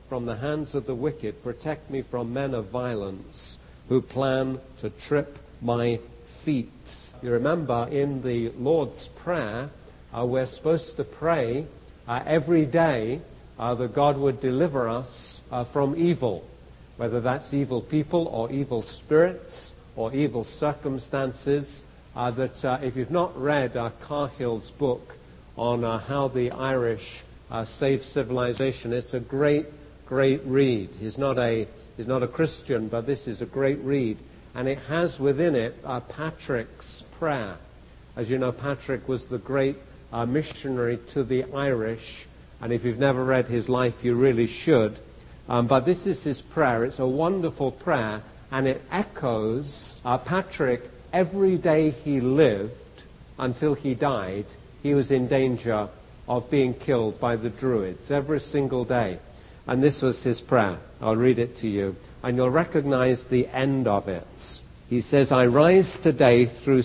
from the hands of the wicked. Protect me from men of violence who plan to trip my feet. You remember in the Lord's Prayer, we're supposed to pray every day that God would deliver us from evil, whether that's evil people or evil spirits or evil circumstances. If you've not read Cargill's book on how the Irish saved civilization, it's a great read. He's not a Christian, but this is a great read. And it has within it Patrick's prayer. As you know, Patrick was the great missionary to the Irish. And if you've never read his life, you really should. But this is his prayer. It's a wonderful prayer. And it echoes Patrick. Every day he lived until he died, he was in danger of being killed by the Druids. Every single day. And this was his prayer. I'll read it to you. And you'll recognize the end of it. He says, I rise today through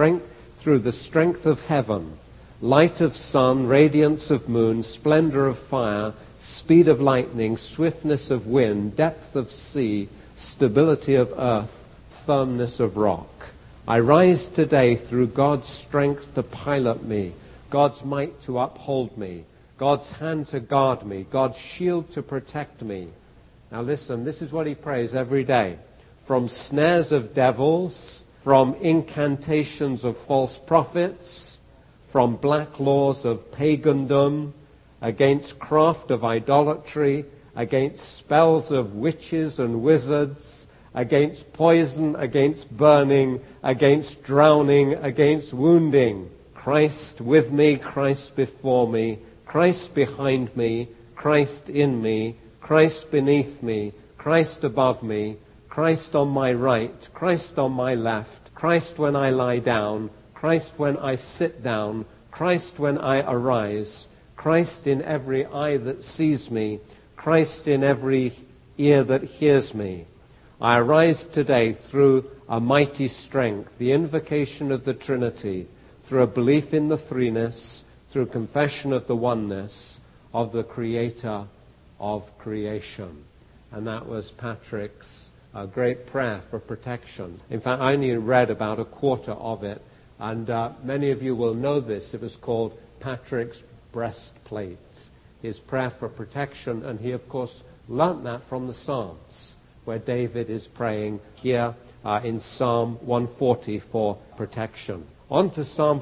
the strength of heaven, light of sun, radiance of moon, splendor of fire, speed of lightning, swiftness of wind, depth of sea, stability of earth, firmness of rock. I rise today through God's strength to pilot me, God's might to uphold me, God's hand to guard me, God's shield to protect me. Now listen, this is what he prays every day. From snares of devils, from incantations of false prophets, from black laws of pagandom, against craft of idolatry, against spells of witches and wizards, against poison, against burning, against drowning, against wounding. Christ with me, Christ before me, Christ behind me, Christ in me, Christ beneath me, Christ above me, Christ on my right, Christ on my left, Christ when I lie down, Christ when I sit down, Christ when I arise, Christ in every eye that sees me, Christ in every ear that hears me. I arise today through a mighty strength, the invocation of the Trinity, through a belief in the threeness, through confession of the oneness of the Creator of creation. And that was Patrick's great prayer for protection. In fact, I only read about a quarter of it, and many of you will know this. It was called Patrick's breastplate, his prayer for protection, and he, of course, learnt that from the Psalms, where David is praying here in Psalm 140 for protection. On to Psalm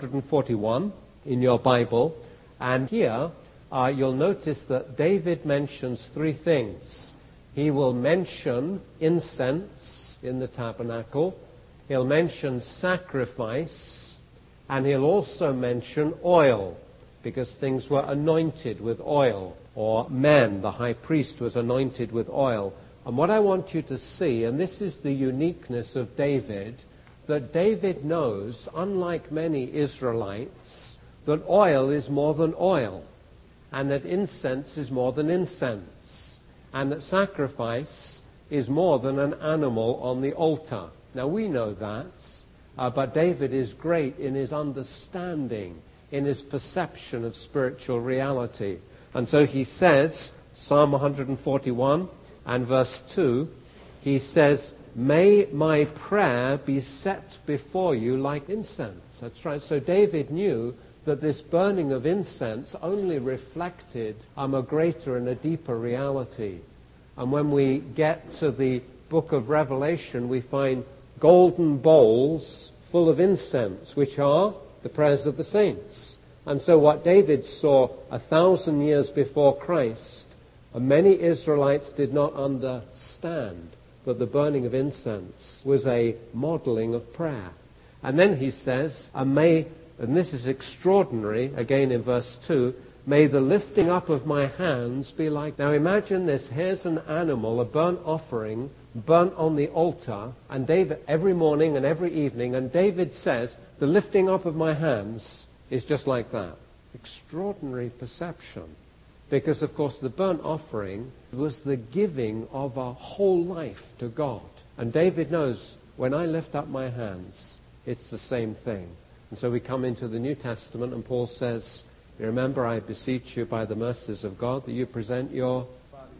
141 in your Bible, and here you'll notice that David mentions three things. He will mention incense in the tabernacle, he'll mention sacrifice, and he'll also mention oil, because things were anointed with oil, or men, the high priest was anointed with oil. And what I want you to see, and this is the uniqueness of David, that David knows, unlike many Israelites, that oil is more than oil, and that incense is more than incense, and that sacrifice is more than an animal on the altar. Now we know that, but David is great in his understanding, in his perception of spiritual reality. And so he says, Psalm 141 and verse 2, he says, may my prayer be set before you like incense. That's right. So David knew that this burning of incense only reflected a greater and a deeper reality. And when we get to the book of Revelation, we find golden bowls full of incense, which are the prayers of the saints. And so what David saw 1,000 years before Christ, many Israelites did not understand that the burning of incense was a modeling of prayer. And then he says, and this is extraordinary, again in verse 2, may the lifting up of my hands be like... Now imagine this, here's an animal, a burnt offering, burnt on the altar, and David, every morning and every evening, and David says, the lifting up of my hands is just like that. Extraordinary perception. Because, of course, the burnt offering was the giving of a whole life to God. And David knows, when I lift up my hands, it's the same thing. And so we come into the New Testament, and Paul says, you remember, I beseech you by the mercies of God that you present your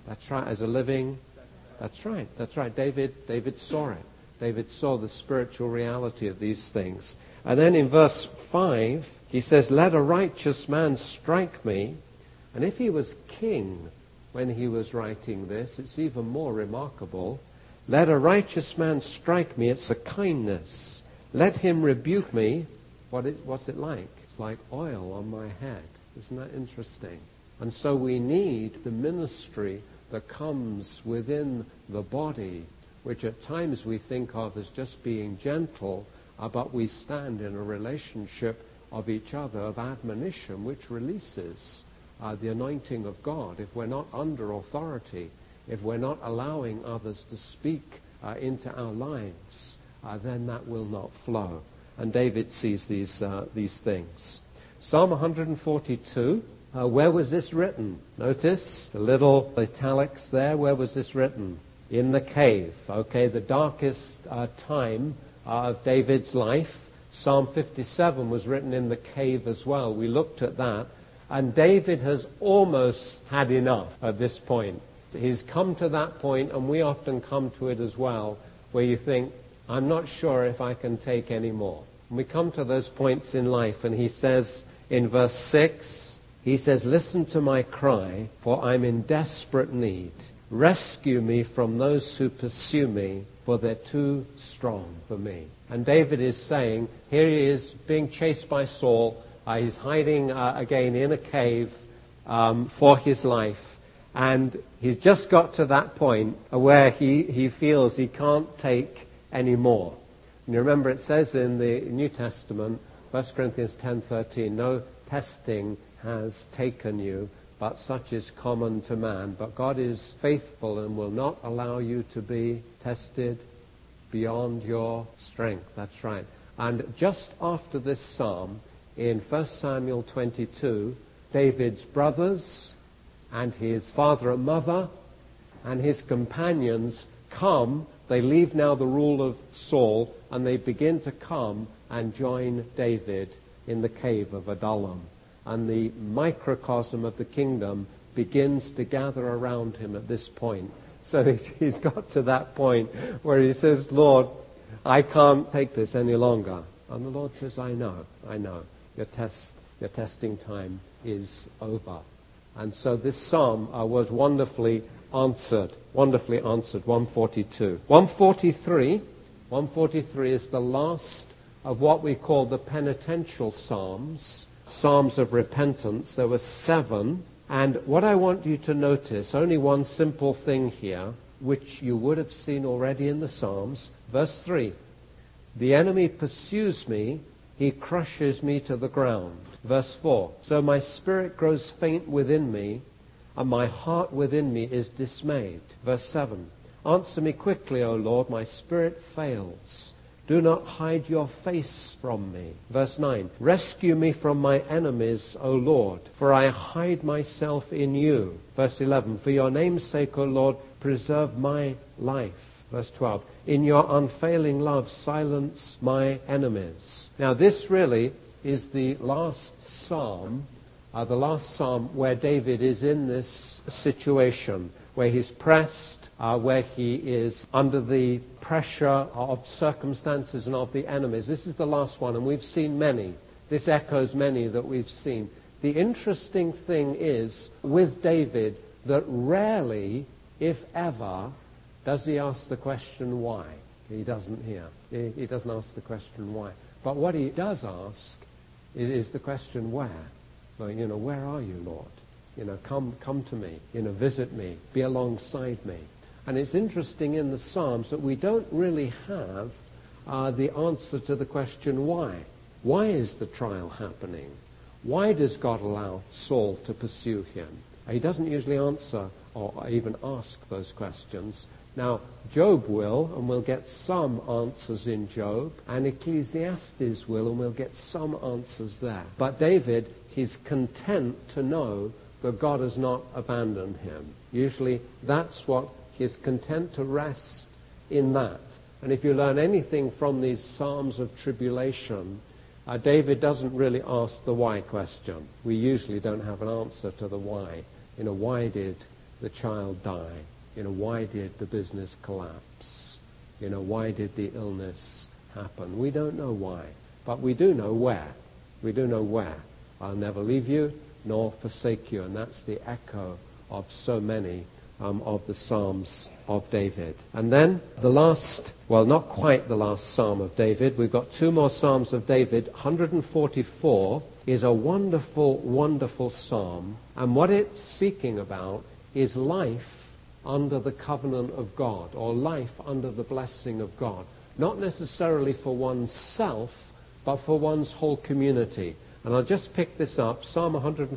That's right, as a living. That's right. David saw it. David saw the spiritual reality of these things. And then in verse 5, he says, let a righteous man strike me. And if he was king when he was writing this, it's even more remarkable. Let a righteous man strike me. It's a kindness. Let him rebuke me. What's it like? It's like oil on my head. Isn't that interesting? And so we need the ministry that comes within the body, which at times we think of as just being gentle, but we stand in a relationship of each other, of admonition, which releases the anointing of God. If we're not under authority, if we're not allowing others to speak into our lives, then that will not flow. And David sees these things. Psalm 142, where was this written? Notice the little italics there. Where was this written? In the cave. Okay, the darkest time of David's life. Psalm 57 was written in the cave as well. We looked at that. And David has almost had enough at this point. He's come to that point, and we often come to it as well, where you think, I'm not sure if I can take any more. And we come to those points in life, and he says in verse 6, he says, listen to my cry, for I'm in desperate need. Rescue me from those who pursue me, for they're too strong for me. And David is saying, here he is being chased by Saul. He's hiding again in a cave for his life. And he's just got to that point where he feels he can't take any more. And you remember it says in the New Testament, 1 Corinthians 10:13, no testing has taken you, but such is common to man. But God is faithful and will not allow you to be tested beyond your strength. That's right. And just after this psalm, in 1 Samuel 22, David's brothers and his father and mother and his companions come. They leave now the rule of Saul, and they begin to come and join David in the cave of Adullam. And the microcosm of the kingdom begins to gather around him at this point. So he's got to that point where he says, Lord, I can't take this any longer. And the Lord says, I know. Your testing time is over. And so this psalm was wonderfully answered. 142. 143 is the last of what we call the penitential psalms, psalms of repentance. There were 7. And what I want you to notice, only one simple thing here, which you would have seen already in the Psalms. Verse 3, the enemy pursues me, he crushes me to the ground. Verse 4, so my spirit grows faint within me, and my heart within me is dismayed. Verse 7, answer me quickly, O Lord, my spirit fails. Do not hide your face from me. Verse 9, rescue me from my enemies, O Lord, for I hide myself in you. Verse 11, for your name's sake, O Lord, preserve my life. Verse 12, in your unfailing love, silence my enemies. Now this really is the last psalm where David is in this situation, where he's pressed, where he is under the pressure of circumstances and of the enemies. This is the last one, and we've seen many. This echoes many that we've seen. The interesting thing is, with David, that rarely, if ever, does he ask the question why. He doesn't here. He doesn't ask the question why. But what he does ask is the question where. Well, where are you, Lord? Come to me. Visit me. Be alongside me. And it's interesting in the Psalms that we don't really have the answer to the question why. Why is the trial happening? Why does God allow Saul to pursue him? He doesn't usually answer or even ask those questions. Now, Job will, and we'll get some answers in Job, and Ecclesiastes will, and we'll get some answers there. But David, he's content to know that God has not abandoned him. Usually that's what he's content to rest in that. And if you learn anything from these Psalms of tribulation, David doesn't really ask the why question. We usually don't have an answer to the why. Why did the child die? Why did the business collapse? Why did the illness happen? We don't know why, but we do know where. We do know where. I'll never leave you nor forsake you. And that's the echo of so many of the Psalms of David. And then the last, well, not quite the last Psalm of David. We've got two more Psalms of David. 144 is a wonderful, wonderful psalm. And what it's speaking about is life under the covenant of God, or life under the blessing of God. Not necessarily for oneself, but for one's whole community. And I'll just pick this up, Psalm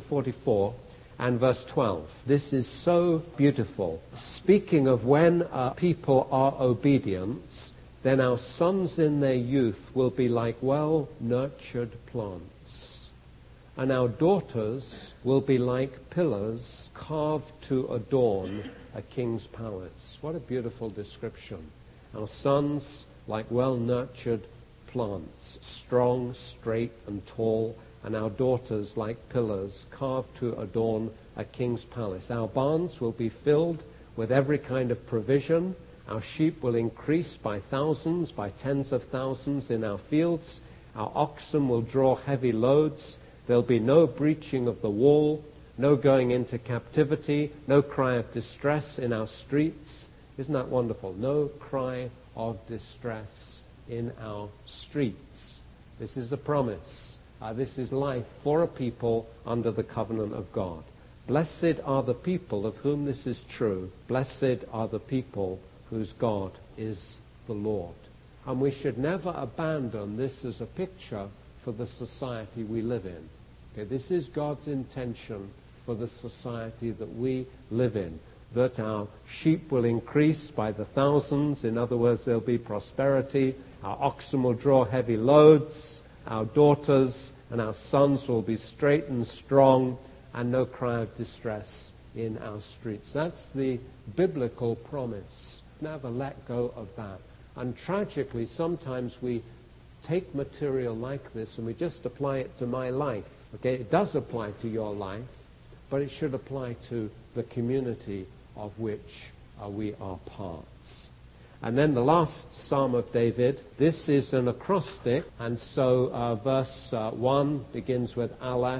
144 and verse 12. This is so beautiful. Speaking of when people are obedient, then our sons in their youth will be like well-nurtured plants, and our daughters will be like pillars carved to adorn a king's palace. What a beautiful description. Our sons like well-nurtured plants, strong, straight, and tall, and our daughters like pillars carved to adorn a king's palace. Our barns will be filled with every kind of provision. Our sheep will increase by thousands, by tens of thousands in our fields. Our oxen will draw heavy loads. There'll be no breaching of the wall, no going into captivity, no cry of distress in our streets. Isn't that wonderful? No cry of distress in our streets. This is a promise. This is life for a people under the covenant of God. Blessed are the people of whom this is true. Blessed are the people whose God is the Lord. And we should never abandon this as a picture for the society we live in. Okay, this is God's intention for the society that we live in, that our sheep will increase by the thousands. In other words, there'll be prosperity. Our oxen will draw heavy loads. Our daughters and our sons will be straight and strong, and no cry of distress in our streets. That's the biblical promise. Never let go of that. And tragically, sometimes we take material like this and we just apply it to my life. Okay, it does apply to your life, but it should apply to the community of which we are parts. And then the last Psalm of David, this is an acrostic, and so verse 1 begins with Aleph,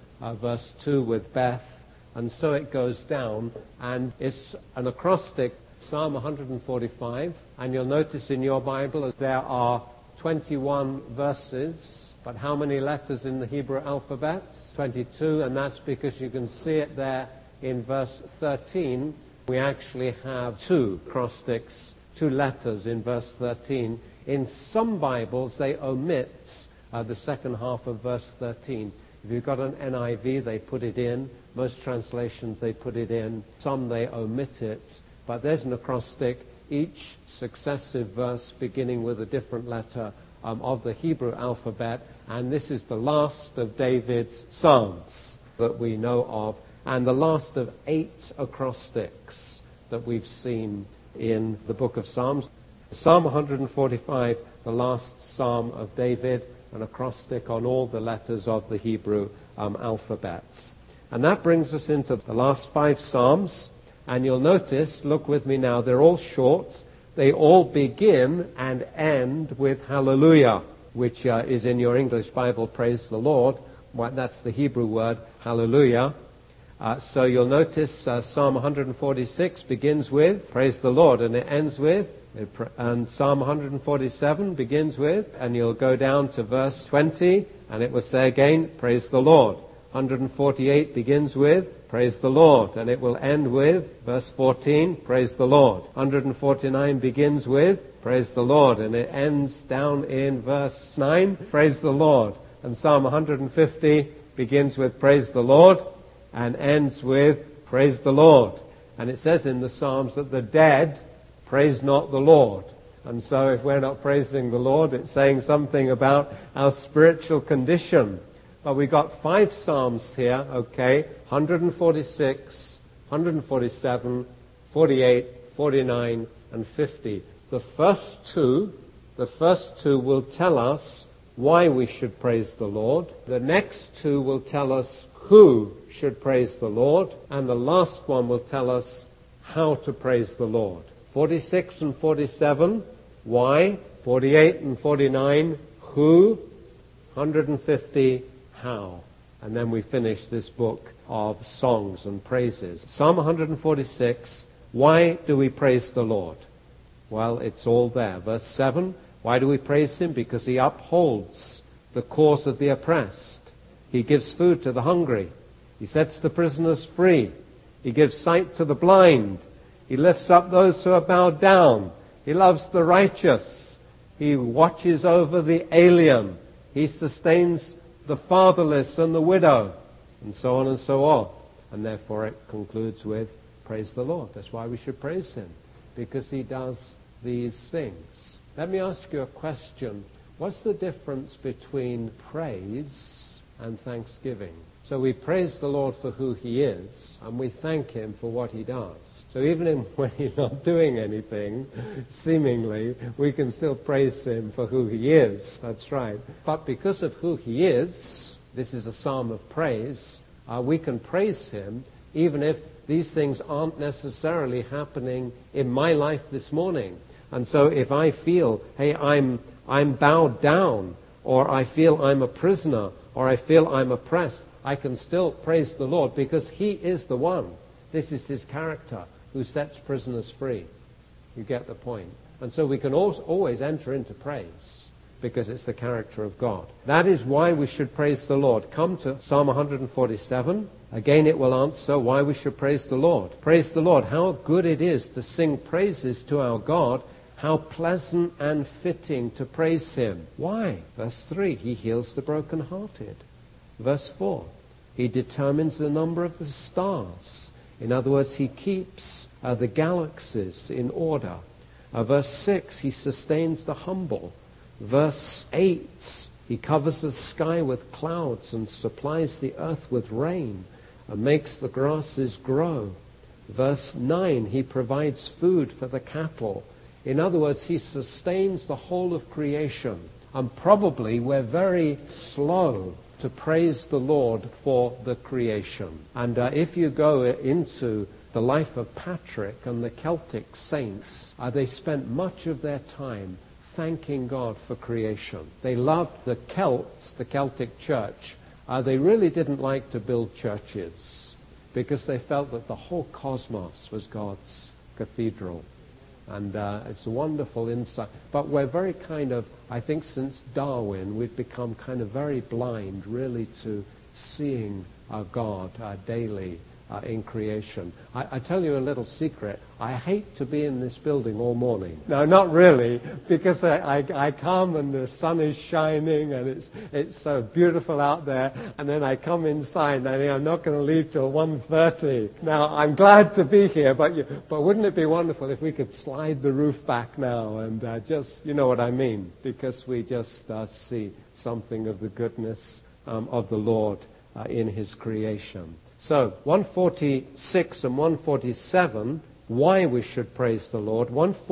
verse 2 with Beth, and so it goes down, and it's an acrostic, Psalm 145, and you'll notice in your Bible there are 21 verses, but how many letters in the Hebrew alphabet? 22, and that's because you can see it there in verse 13. We actually have two acrostics, two letters in verse 13. In some Bibles, they omit the second half of verse 13. If you've got an NIV, they put it in. Most translations, they put it in. Some, they omit it. But there's an acrostic, each successive verse beginning with a different letter of the Hebrew alphabet. And this is the last of David's Psalms that we know of, and the last of 8 acrostics that we've seen in the book of Psalms. Psalm 145, the last Psalm of David, an acrostic on all the letters of the Hebrew alphabets. And that brings us into the last 5 Psalms. And you'll notice, look with me now, they're all short. They all begin and end with hallelujah, which is in your English Bible, praise the Lord. That's the Hebrew word, hallelujah. So you'll notice Psalm 146 begins with praise the Lord, and it ends with, and Psalm 147 begins with, and you'll go down to verse 20, and it will say again, praise the Lord. 148 begins with, praise the Lord, and it will end with, verse 14, praise the Lord. 149 begins with, praise the Lord, and it ends down in verse 9, praise the Lord. And Psalm 150 begins with, praise the Lord, and ends with, praise the Lord. And it says in the Psalms that the dead praise not the Lord. And so if we're not praising the Lord, it's saying something about our spiritual condition. But we got 5 Psalms here, okay, 146, 147, 48, 49, and 50. The first two will tell us why we should praise the Lord. The next 2 will tell us who should praise the Lord, and the last one will tell us how to praise the Lord. 46 and 47, why? 48 and 49, who? 150, how? And then we finish this book of songs and praises. Psalm 146, why do we praise the Lord? Well, it's all there. Verse 7, why do we praise him? Because he upholds the cause of the oppressed. He gives food to the hungry. He sets the prisoners free. He gives sight to the blind. He lifts up those who are bowed down. He loves the righteous. He watches over the alien. He sustains the fatherless and the widow, and so on and so on. And therefore it concludes with, praise the Lord. That's why we should praise him, because he does these things. Let me ask you a question. What's the difference between praise and thanksgiving? So we praise the Lord for who he is, and we thank him for what he does. So even when he's not doing anything, seemingly, we can still praise him for who he is. That's right. But because of who he is, this is a psalm of praise, we can praise him even if these things aren't necessarily happening in my life this morning. And so if I feel, hey, I'm bowed down, or I feel I'm a prisoner, or I feel I'm oppressed, I can still praise the Lord because he is the one. This is his character who sets prisoners free. You get the point. And so we can always enter into praise because it's the character of God. That is why we should praise the Lord. Come to Psalm 147. Again, it will answer why we should praise the Lord. Praise the Lord. How good it is to sing praises to our God. How pleasant and fitting to praise him. Why? Verse 3, he heals the brokenhearted. Verse 4, he determines the number of the stars. In other words, he keeps the galaxies in order. Verse 6, he sustains the humble. Verse 8, he covers the sky with clouds and supplies the earth with rain and makes the grasses grow. Verse 9, he provides food for the cattle. In other words, he sustains the whole of creation. And probably we're very slow to praise the Lord for the creation. And if you go into the life of Patrick and the Celtic saints, they spent much of their time thanking God for creation. They loved the Celts, the Celtic church. They really didn't like to build churches because they felt that the whole cosmos was God's cathedral. And it's a wonderful insight. But we're very kind of, I think since Darwin, we've become kind of very blind really to seeing God daily in creation. I tell you a little secret. I hate to be in this building all morning. No, not really, because I come and the sun is shining and it's so beautiful out there, and then I come inside and I think I'm not going to leave till 1:30. Now, I'm glad to be here, but wouldn't it be wonderful if we could slide the roof back now and just, you know what I mean, because we just see something of the goodness of the Lord in his creation. So, 146 and 147, why we should praise the Lord.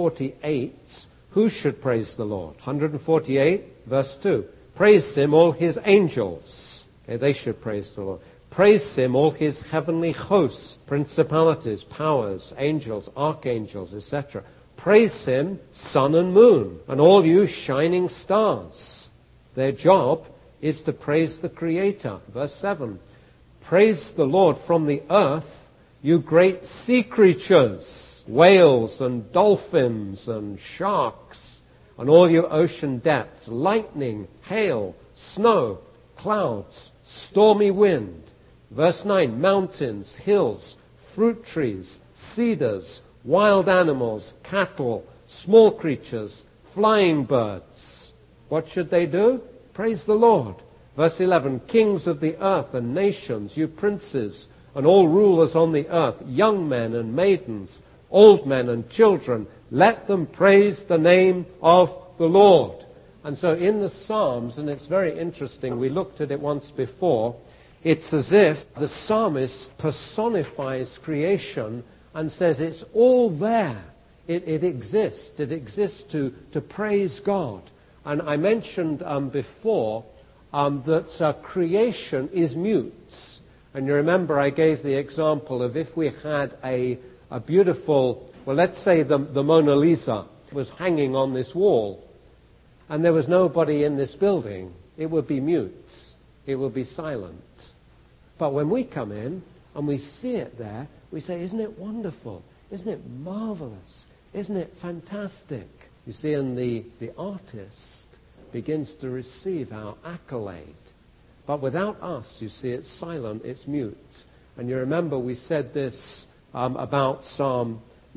148, who should praise the Lord. 148, verse 2, praise him, all his angels. Okay, they should praise the Lord. Praise him, all his heavenly hosts, principalities, powers, angels, archangels, etc. Praise him, sun and moon, and all you shining stars. Their job is to praise the Creator. Verse 7, praise the Lord from the earth, you great sea creatures, whales and dolphins and sharks, and all your ocean depths, lightning, hail, snow, clouds, stormy wind. Verse 9, mountains, hills, fruit trees, cedars, wild animals, cattle, small creatures, flying birds. What should they do? Praise the Lord. Verse 11, kings of the earth and nations, you princes and all rulers on the earth, young men and maidens, old men and children, let them praise the name of the Lord. And so in the Psalms, and it's very interesting, we looked at it once before, it's as if the psalmist personifies creation and says it's all there. It exists. It exists to praise God. And I mentioned before that creation is mute. And you remember I gave the example of if we had a beautiful, well, let's say the Mona Lisa was hanging on this wall, and there was nobody in this building, it would be mute. It would be silent. But when we come in and we see it there, we say, isn't it wonderful? Isn't it marvelous? Isn't it fantastic? You see, and the artist begins to receive our accolade. But without us, you see, it's silent, it's mute. And you remember we said this about Psalm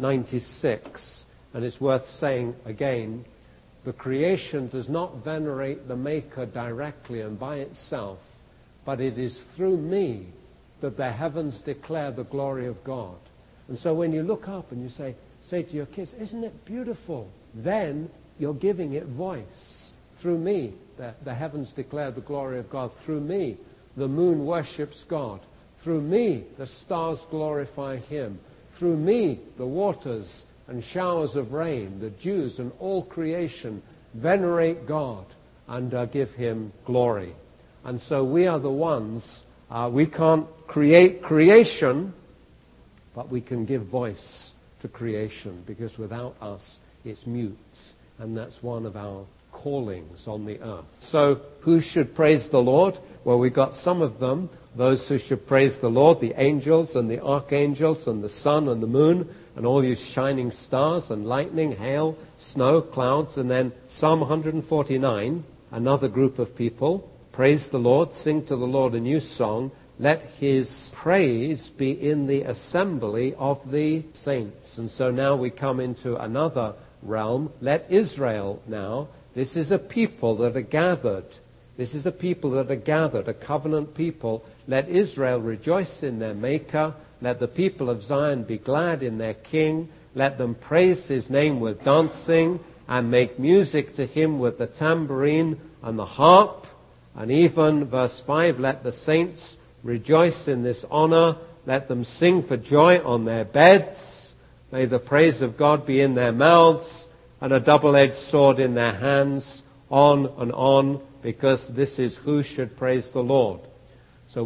96, and it's worth saying again, the creation does not venerate the Maker directly and by itself, but it is through me that the heavens declare the glory of God. And so when you look up and you say to your kids, isn't it beautiful? Then you're giving it voice. Through me, the heavens declare the glory of God. Through me, the moon worships God. Through me, the stars glorify him. Through me, the waters and showers of rain, the dews and all creation venerate God and give him glory. And so we are the ones, we can't create creation, but we can give voice to creation, because without us it's mute. And that's one of our callings on the earth. So who should praise the Lord? Well, we got some of them. Those who should praise the Lord, the angels and the archangels and the sun and the moon and all you shining stars and lightning, hail, snow, clouds. And then Psalm 149, another group of people. Praise the Lord, sing to the Lord a new song. Let his praise be in the assembly of the saints. And so now we come into another realm. Let Israel now, this is a people that are gathered. This is a people that are gathered, a covenant people. Let Israel rejoice in their Maker. Let the people of Zion be glad in their King. Let them praise his name with dancing and make music to him with the tambourine and the harp. And even, verse 5, let the saints rejoice in this honor. Let them sing for joy on their beds. May the praise of God be in their mouths and a double-edged sword in their hands, on and on, because this is who should praise the Lord. So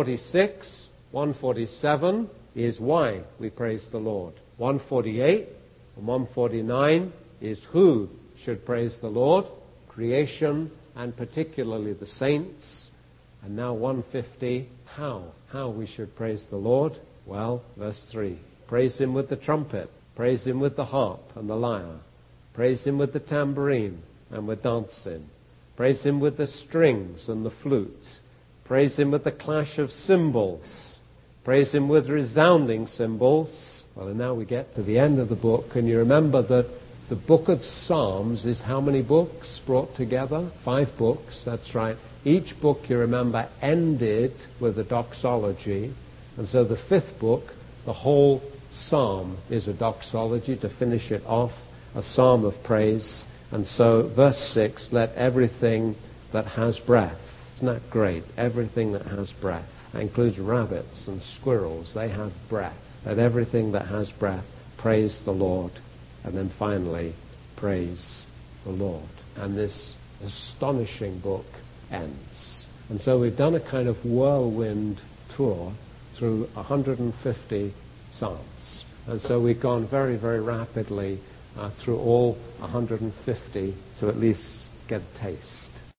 146, 147 is why we praise the Lord. 148 and 149 is who should praise the Lord, creation and particularly the saints. And now 150, how we should praise the Lord. Well, verse 3, praise him with the trumpet, praise him with the harp and the lyre, praise him with the tambourine and with dancing, praise him with the strings and the flute, praise him with the clash of cymbals, praise him with resounding cymbals. Well, and now we get to the end of the book, and you remember that the book of Psalms is how many books brought together? 5 books, that's right. Each book, you remember, ended with a doxology. And so the 5th book, the whole psalm is a doxology to finish it off, a psalm of praise. And so verse 6, let everything that has breath. Isn't that great? Everything that has breath. That includes rabbits and squirrels. They have breath. Let everything that has breath praise the Lord. And then finally, praise the Lord. And this astonishing book ends. And so we've done a kind of whirlwind tour through 150 Psalms. And so we've gone very, very rapidly through all 150 to at least get a taste